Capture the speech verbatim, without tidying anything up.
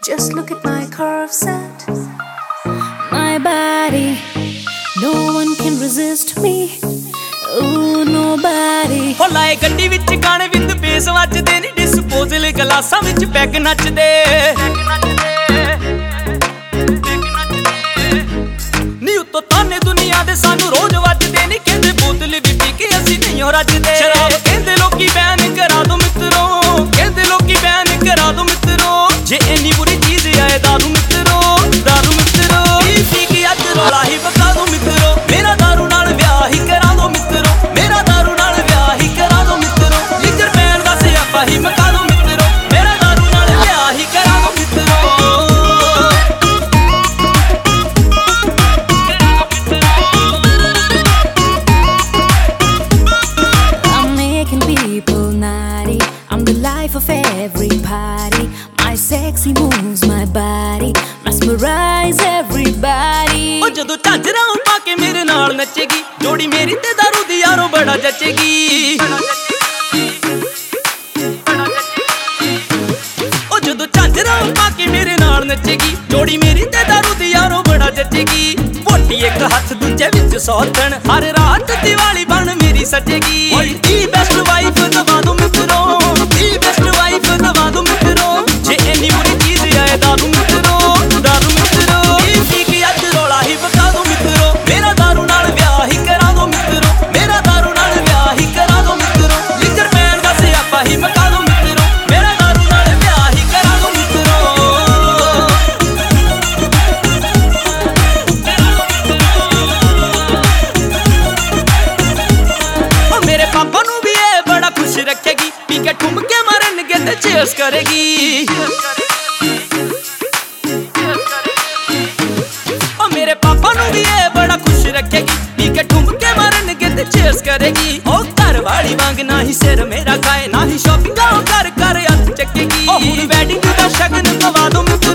Just look at my curve set, my body. No one can resist me. Oh, nobody. हो लाए गड्डी विच गाने विद बेस वजदे नी डिस्पोजल गलासां विच पैग नचदे नी उत्तों ताने दुनिया दे सानू रोज वजदे नी कहंदे बोतल भी पी के असीं नहीं हो रजदे शराब कहंदे लोकी बैन करा दो मित्रो कहंदे लोकी बैन करा दो मित्रो जे इन्नी बुरी चीज आए दारू मित्रो दारू मित्रो पी के अज रौला ही बता दो मित्रो मेरा दारू नाल ब्याह ही करा दो मित्रो मेरा दारू नाल ब्याह ही करा दो मित्रो लिकर पैण दा सियापा ही मका दो मित्रो मेरा दारू नाल ब्याह ही करा दो मित्रो I'm making people naughty. I'm the life of every party. My sexy moves, my body mesmerize everybody. ओ जदों झांजरा पा के मेरे नाल नचेगी जोड़ी मेरी ते दारू दी यारों बड़ा जचेगी ओ जदों झांजरा पा के मेरे नाल नचेगी जोड़ी मेरी ते दारू दी यारों बड़ा जचेगी मोटी एक हाथ दूजे विच सौतन हर रात दिवाली बन मेरी सजेगी दी बेस्ट वाइफ दवा दो मित्रो दी बेस्ट वाइफ दवा दो मित्रो जे इन्नी बुरी चीज आए दारू मित्रो दारू मित्रो पी के अज रौला ही बता दो मित्रो मेरा दारू नाल ब्याह ही करा दो मित्रो मेरा दारू नाल ब्याह ही करा दो मित्रो लिकर पैण दा सियापा ही मका दो मित्रो मेरा दारू नाल ब्याह ही करा दो मित्रो ओ मेरे पापा नू भी ये बड़ा खुश रखेगी पी के ठुमके मारनगे ते चेस करेगी ओ मेरे पापा नू भी ये बड़ा खुश रखेगी पी के ठुमके मारनगे ते चेस करेगी ओ घर वाली वांग ना ही सिर मेरा खाए ना ही शॉपिंग कर कर हथ चकेगी ओ हुण वैडिंग दा शगन पवा दो